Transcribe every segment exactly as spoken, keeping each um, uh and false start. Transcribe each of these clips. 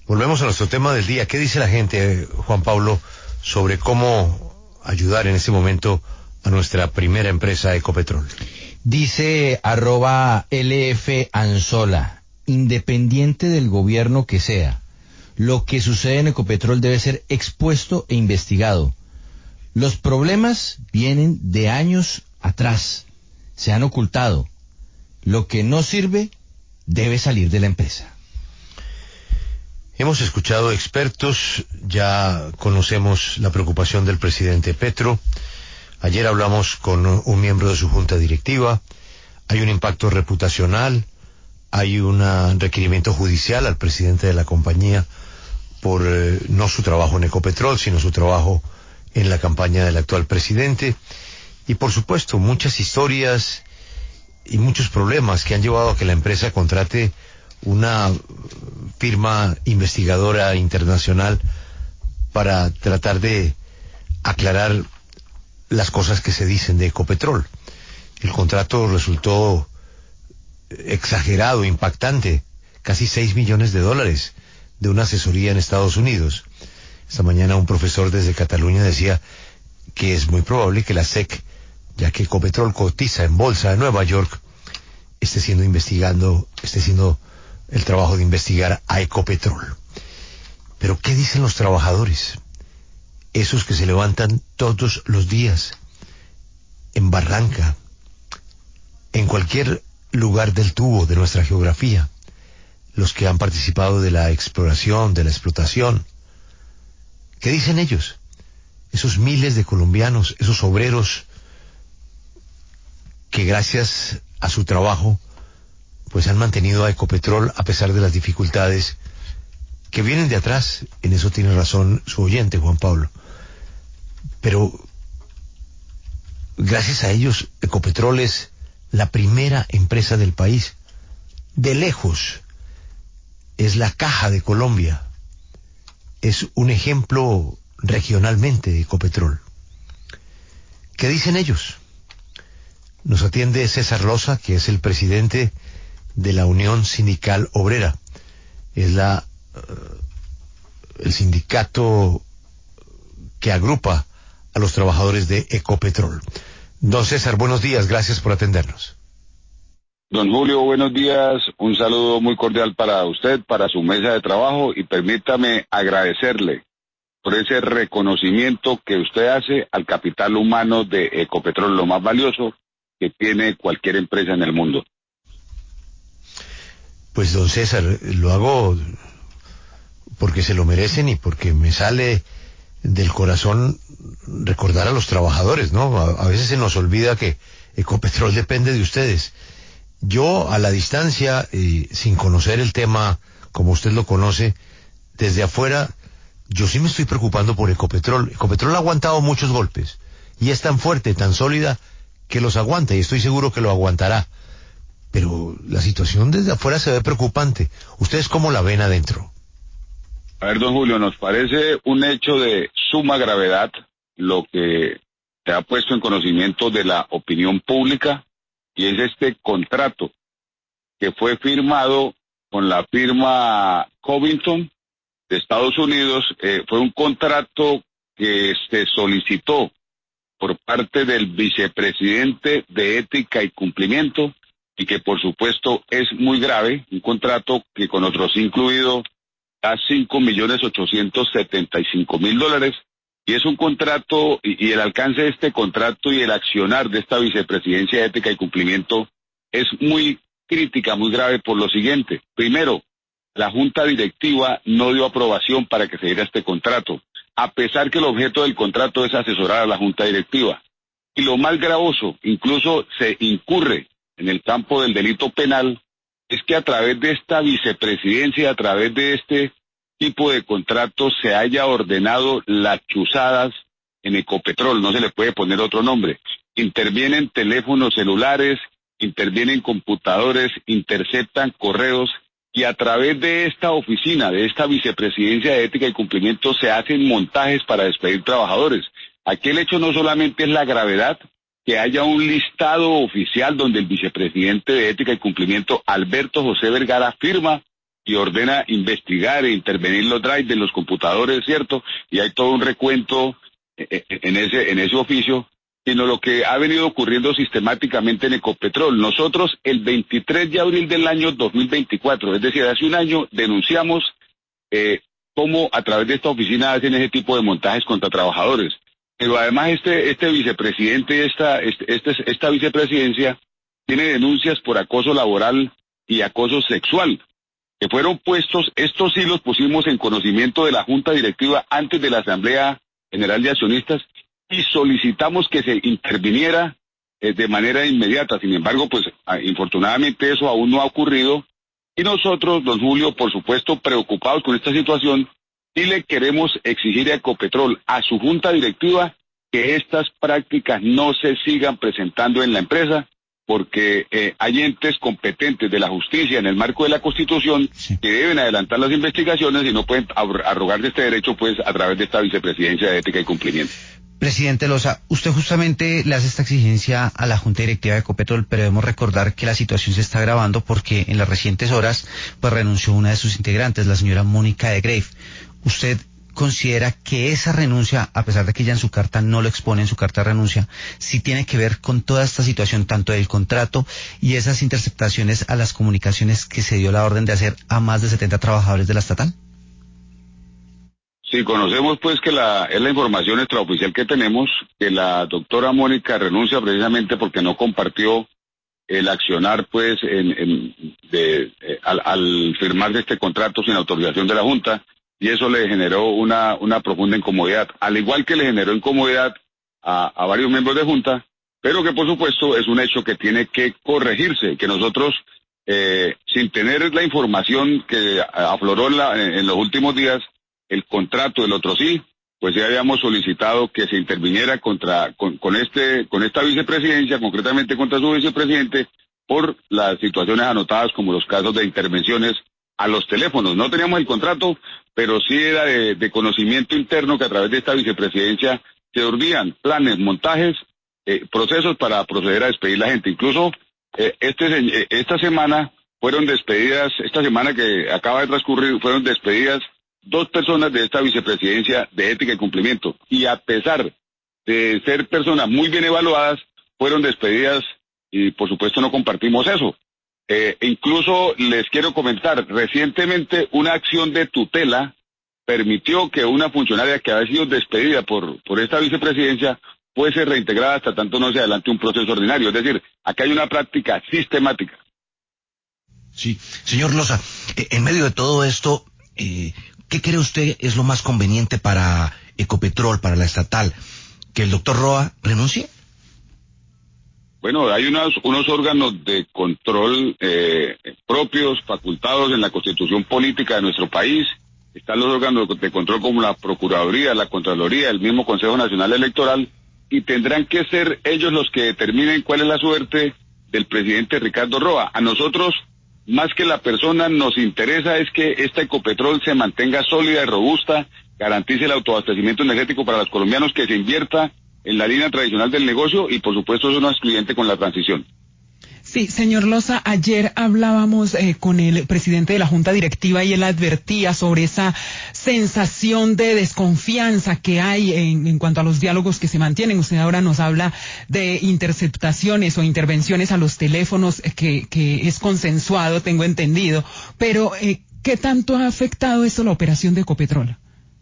Volvemos a nuestro tema del día. ¿Qué dice la gente, Juan Pablo, sobre cómo ayudar en este momento a nuestra primera empresa Ecopetrol? Dice arroba L F Anzola, independiente del gobierno que sea, lo que sucede en Ecopetrol debe ser expuesto e investigado. Los problemas vienen de años atrás, se han ocultado. Lo que no sirve debe salir de la empresa. Hemos escuchado expertos, ya conocemos la preocupación del presidente Petro. Ayer hablamos con un miembro de su junta directiva. Hay un impacto reputacional, hay un requerimiento judicial al presidente de la compañía por eh, no su trabajo en Ecopetrol, sino su trabajo en la campaña del actual presidente. Y por supuesto, muchas historias y muchos problemas que han llevado a que la empresa contrate una firma investigadora internacional para tratar de aclarar las cosas que se dicen de Ecopetrol. El contrato resultó exagerado, impactante, casi seis millones de dólares de una asesoría en Estados Unidos. Esta mañana un profesor desde Cataluña decía que es muy probable que la S E C, ya que Ecopetrol cotiza en bolsa de Nueva York, esté siendo investigando, esté siendo el trabajo de investigar a Ecopetrol. Pero ¿qué dicen los trabajadores? Esos que se levantan todos los días, en Barranca, en cualquier lugar del tubo de nuestra geografía, los que han participado de la exploración, de la explotación. ¿Qué dicen ellos? Esos miles de colombianos, esos obreros que gracias a su trabajo pues han mantenido a Ecopetrol a pesar de las dificultades que vienen de atrás. En eso tiene razón su oyente, Juan Pablo. Pero gracias a ellos, Ecopetrol es la primera empresa del país. De lejos, es la caja de Colombia. Es un ejemplo regionalmente de Ecopetrol. ¿Qué dicen ellos? Nos atiende César Loza, que es el presidente de la Unión Sindical Obrera. Es la uh, el sindicato que agrupa a los trabajadores de Ecopetrol. Don César, buenos días, gracias por atendernos. Don Julio, buenos días, un saludo muy cordial para usted, para su mesa de trabajo, y permítame agradecerle por ese reconocimiento que usted hace al capital humano de Ecopetrol, lo más valioso que tiene cualquier empresa en el mundo. Pues don César, lo hago porque se lo merecen y porque me sale del corazón recordar a los trabajadores, ¿no? A, a veces se nos olvida que Ecopetrol depende de ustedes. Yo, a la distancia, eh, sin conocer el tema como usted lo conoce, desde afuera, yo sí me estoy preocupando por Ecopetrol. Ecopetrol ha aguantado muchos golpes y es tan fuerte, tan sólida, que los aguanta, y estoy seguro que lo aguantará. Pero la situación desde afuera se ve preocupante. ¿Ustedes cómo la ven adentro? A ver, don Julio, nos parece un hecho de suma gravedad lo que se ha puesto en conocimiento de la opinión pública, y es este contrato que fue firmado con la firma Covington de Estados Unidos. Eh, fue un contrato que se solicitó por parte del vicepresidente de Ética y Cumplimiento, y que por supuesto es muy grave, un contrato que con otros incluido da cinco millones ochocientos setenta y cinco mil dólares, y es un contrato, y, y el alcance de este contrato y el accionar de esta vicepresidencia de Ética y Cumplimiento es muy crítica, muy grave por lo siguiente. Primero, la junta directiva no dio aprobación para que se diera este contrato, a pesar que el objeto del contrato es asesorar a la junta directiva. Y lo más gravoso, incluso se incurre en el campo del delito penal, es que a través de esta vicepresidencia, a través de este tipo de contratos, se haya ordenado las chuzadas en Ecopetrol. No se le puede poner otro nombre. Intervienen teléfonos celulares, intervienen computadores, interceptan correos, y a través de esta oficina, de esta vicepresidencia de Ética y Cumplimiento, se hacen montajes para despedir trabajadores. Aquí el hecho no solamente es la gravedad, que haya un listado oficial donde el vicepresidente de Ética y Cumplimiento, Alberto José Vergara, firma y ordena investigar e intervenir los drives de los computadores, ¿cierto? Y hay todo un recuento en ese, en ese oficio, sino lo que ha venido ocurriendo sistemáticamente en Ecopetrol. Nosotros el veintitrés de abril del año dos mil veinticuatro, es decir, hace un año, denunciamos eh, cómo a través de esta oficina hacen ese tipo de montajes contra trabajadores. Pero además este, este vicepresidente, esta, este, este, esta vicepresidencia tiene denuncias por acoso laboral y acoso sexual, que fueron puestos, estos sí los pusimos en conocimiento de la Junta Directiva antes de la Asamblea General de Accionistas y solicitamos que se interviniera eh, de manera inmediata. Sin embargo, pues a, infortunadamente eso aún no ha ocurrido y nosotros, don Julio, por supuesto, preocupados con esta situación, sí le queremos exigir a Ecopetrol, a su Junta Directiva, que estas prácticas no se sigan presentando en la empresa, porque eh, hay entes competentes de la justicia en el marco de la Constitución sí. que deben adelantar las investigaciones y no pueden arrogarse este derecho pues a través de esta vicepresidencia de ética y cumplimiento. Presidente Loza, usted justamente le hace esta exigencia a la Junta Directiva de Ecopetrol, pero debemos recordar que la situación se está agravando porque en las recientes horas pues renunció una de sus integrantes, la señora Mónica de Grave. ¿Usted considera que esa renuncia, a pesar de que ella en su carta no lo expone, en su carta de renuncia, sí tiene que ver con toda esta situación, tanto del contrato y esas interceptaciones a las comunicaciones que se dio la orden de hacer a más de setenta trabajadores de la estatal? Sí, conocemos pues que la es la información extraoficial que tenemos, que la doctora Mónica renuncia precisamente porque no compartió el accionar pues en, en de, eh, al, al firmar este contrato sin autorización de la Junta, y eso le generó una, una profunda incomodidad, al igual que le generó incomodidad a, a varios miembros de Junta, pero que por supuesto es un hecho que tiene que corregirse, que nosotros, eh, sin tener la información que afloró en, la, en los últimos días, el contrato del otro sí, pues ya habíamos solicitado que se interviniera contra, con, con este, con esta vicepresidencia, concretamente contra su vicepresidente, por las situaciones anotadas como los casos de intervenciones a los teléfonos. No teníamos el contrato, pero sí era de, de conocimiento interno que a través de esta vicepresidencia se urdían planes, montajes, eh, procesos para proceder a despedir a la gente. Incluso eh, este, eh, esta semana fueron despedidas, esta semana que acaba de transcurrir, fueron despedidas dos personas de esta vicepresidencia de ética y cumplimiento. Y a pesar de ser personas muy bien evaluadas, fueron despedidas y por supuesto no compartimos eso. Eh, incluso les quiero comentar, recientemente una acción de tutela permitió que una funcionaria que había sido despedida por, por esta vicepresidencia fuese reintegrada hasta tanto no se adelante un proceso ordinario. Es decir, acá hay una práctica sistemática. Sí, señor Loza, eh, en medio de todo esto, eh, ¿qué cree usted es lo más conveniente para Ecopetrol, para la estatal? ¿Que el doctor Roa renuncie? Bueno, hay unos, unos órganos de control eh, propios, facultados en la Constitución Política de nuestro país. Están los órganos de control como la Procuraduría, la Contraloría, el mismo Consejo Nacional Electoral, y tendrán que ser ellos los que determinen cuál es la suerte del presidente Ricardo Roa. A nosotros, más que la persona, nos interesa es que esta Ecopetrol se mantenga sólida y robusta, garantice el autoabastecimiento energético para los colombianos, que se invierta en la línea tradicional del negocio y por supuesto eso no es excluyente con la transición. Sí, señor Loza, ayer hablábamos eh, con el presidente de la Junta Directiva y él advertía sobre esa sensación de desconfianza que hay en, en cuanto a los diálogos que se mantienen. Usted ahora nos habla de interceptaciones o intervenciones a los teléfonos eh, que, que es consensuado, tengo entendido, pero eh, ¿qué tanto ha afectado esto la operación de Ecopetrol?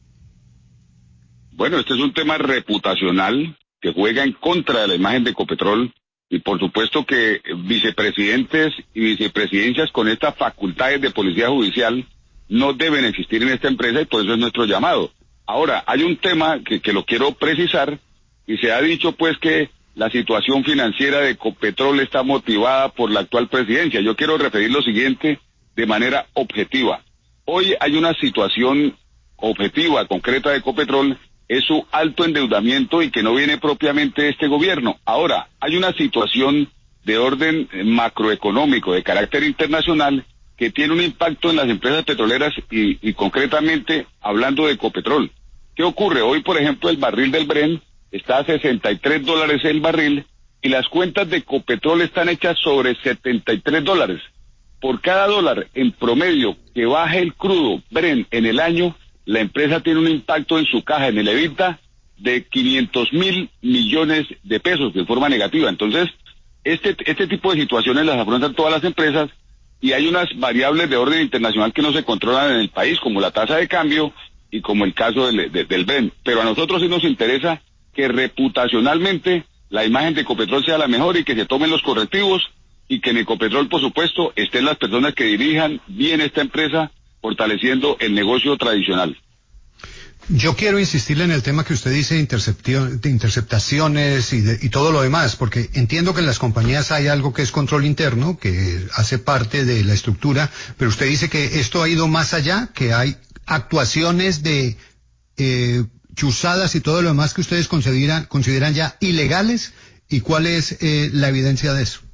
Bueno, este es un tema reputacional que juega en contra de la imagen de Ecopetrol y por supuesto que vicepresidentes y vicepresidencias con estas facultades de policía judicial no deben existir en esta empresa y por eso es nuestro llamado. Ahora, hay un tema que, que lo quiero precisar y se ha dicho pues que la situación financiera de Ecopetrol está motivada por la actual presidencia. Yo quiero referir lo siguiente de manera objetiva. Hoy hay una situación objetiva, concreta de Ecopetrol, es su alto endeudamiento y que no viene propiamente de este gobierno. Ahora, hay una situación de orden macroeconómico, de carácter internacional, que tiene un impacto en las empresas petroleras y, y concretamente hablando de Ecopetrol. ¿Qué ocurre? Hoy, por ejemplo, el barril del Brent está a sesenta y tres dólares el barril y las cuentas de Ecopetrol están hechas sobre setenta y tres dólares. por cada dólar en promedio que baje el crudo Brent en el año, la empresa tiene un impacto en su caja, en el EBITDA, de quinientos mil millones de pesos de forma negativa. Entonces, este, este tipo de situaciones las afrontan todas las empresas y hay unas variables de orden internacional que no se controlan en el país, como la tasa de cambio y como el caso del, de, del Brent. Pero a nosotros sí nos interesa que reputacionalmente la imagen de Ecopetrol sea la mejor y que se tomen los correctivos y que en Ecopetrol, por supuesto, estén las personas que dirijan bien esta empresa, fortaleciendo el negocio tradicional. Yo quiero insistirle en el tema que usted dice de interceptaciones y, de, y todo lo demás, porque entiendo que en las compañías hay algo que es control interno, que hace parte de la estructura, pero usted dice que esto ha ido más allá, que hay actuaciones de eh, chuzadas y todo lo demás que ustedes consideran, consideran ya ilegales, ¿y cuál es eh, la evidencia de eso?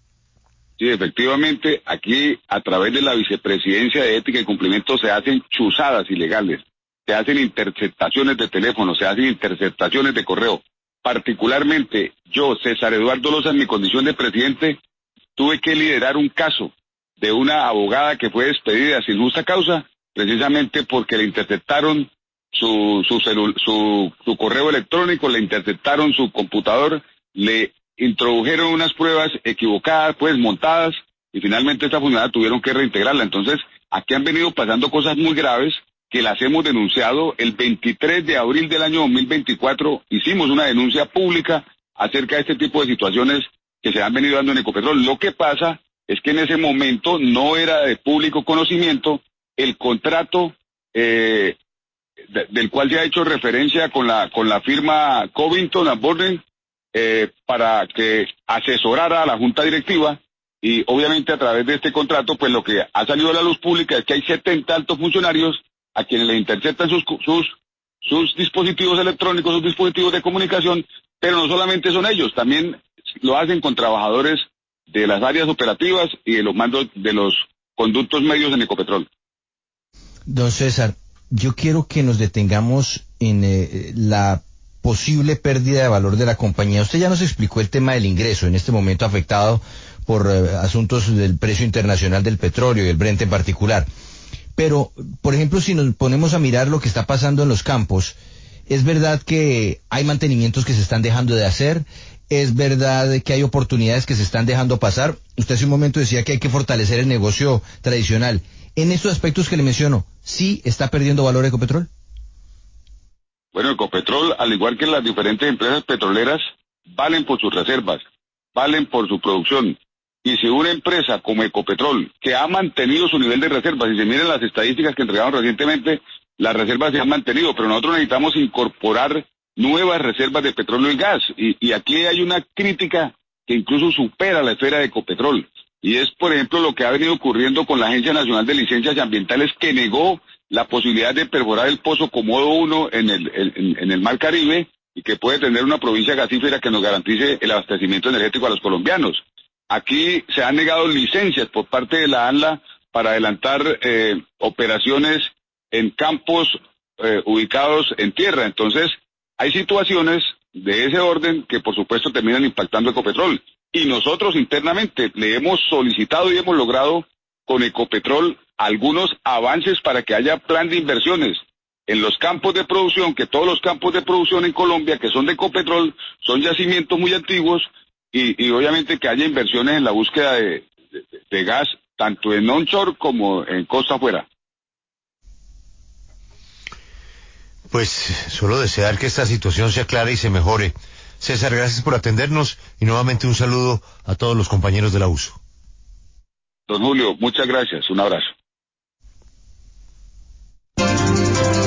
Sí, efectivamente, aquí a través de la Vicepresidencia de Ética y Cumplimiento se hacen chuzadas ilegales. Se hacen interceptaciones de teléfono, se hacen interceptaciones de correo. Particularmente, yo, César Eduardo Loza, en mi condición de presidente, tuve que liderar un caso de una abogada que fue despedida sin justa causa, precisamente porque le interceptaron su, su, celu, su, su correo electrónico, le interceptaron su computador, le introdujeron unas pruebas equivocadas, pues montadas, y finalmente esta funcionaria tuvieron que reintegrarla. Entonces, aquí han venido pasando cosas muy graves, que las hemos denunciado. El veintitrés de abril del año dos mil veinticuatro hicimos una denuncia pública acerca de este tipo de situaciones que se han venido dando en Ecopetrol. Lo que pasa es que en ese momento no era de público conocimiento el contrato eh, de, del cual se ha hecho referencia con la con la firma Covington and Burling eh, para que asesorara a la junta directiva, y obviamente a través de este contrato pues lo que ha salido a la luz pública es que hay setenta altos funcionarios a quienes le interceptan sus, sus, sus dispositivos electrónicos, sus dispositivos de comunicación, pero no solamente son ellos, también lo hacen con trabajadores de las áreas operativas y de los mandos de los conductos medios en Ecopetrol. Don César, yo quiero que nos detengamos en eh, la posible pérdida de valor de la compañía. Usted ya nos explicó el tema del ingreso, en este momento afectado por eh, asuntos del precio internacional del petróleo y el Brent en particular. Pero, por ejemplo, si nos ponemos a mirar lo que está pasando en los campos, es verdad que hay mantenimientos que se están dejando de hacer, es verdad que hay oportunidades que se están dejando pasar. Usted hace un momento decía que hay que fortalecer el negocio tradicional. En estos aspectos que le menciono, ¿sí está perdiendo valor Ecopetrol? Bueno, Ecopetrol, al igual que las diferentes empresas petroleras, valen por sus reservas, valen por su producción. Y si una empresa como Ecopetrol, que ha mantenido su nivel de reservas, si se miran las estadísticas que entregaron recientemente, las reservas se han mantenido, pero nosotros necesitamos incorporar nuevas reservas de petróleo y gas. Y, y aquí hay una crítica que incluso supera la esfera de Ecopetrol. Y es, por ejemplo, lo que ha venido ocurriendo con la Agencia Nacional de Licencias Ambientales, que negó la posibilidad de perforar el pozo Comodo uno en el, en, en el Mar Caribe, y que puede tener una provincia gasífera que nos garantice el abastecimiento energético a los colombianos. Aquí se han negado licencias por parte de la ANLA para adelantar eh, operaciones en campos eh, ubicados en tierra. Entonces, hay situaciones de ese orden que por supuesto terminan impactando Ecopetrol. Y nosotros internamente le hemos solicitado y hemos logrado con Ecopetrol algunos avances para que haya plan de inversiones en los campos de producción, que todos los campos de producción en Colombia que son de Ecopetrol son yacimientos muy antiguos. Y, y obviamente que haya inversiones en la búsqueda de, de, de gas, tanto en onshore como en costa afuera. Pues solo desear que esta situación se aclare y se mejore. César, gracias por atendernos y nuevamente un saludo a todos los compañeros de la U S O. Don Julio, muchas gracias. Un abrazo.